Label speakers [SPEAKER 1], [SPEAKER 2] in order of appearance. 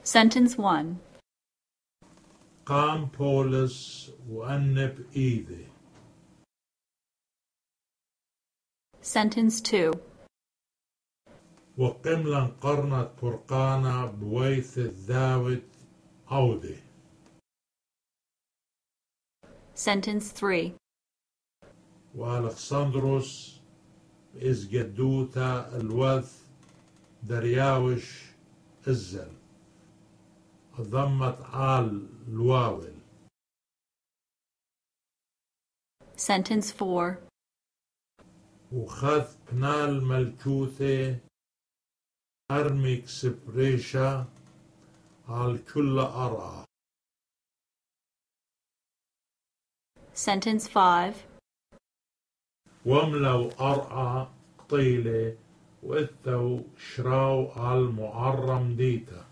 [SPEAKER 1] Sentence 1.
[SPEAKER 2] قام بولس وأنب إيدي.
[SPEAKER 1] Sentence 2.
[SPEAKER 2] وقملا قرنت برقانا بويث الذاوت عودي.
[SPEAKER 1] Sentence 3.
[SPEAKER 2] وألكسندروس إز جدوتا الوث درياوش الزل ضمت عال الواول.
[SPEAKER 1] Sentence 4.
[SPEAKER 2] وخذ بنال ملكوثي أرميك سبريشا على كل أرعى.
[SPEAKER 1] Sentence 5.
[SPEAKER 2] وملو أرعى طيلة وإثو شراو على المعرم ديتا.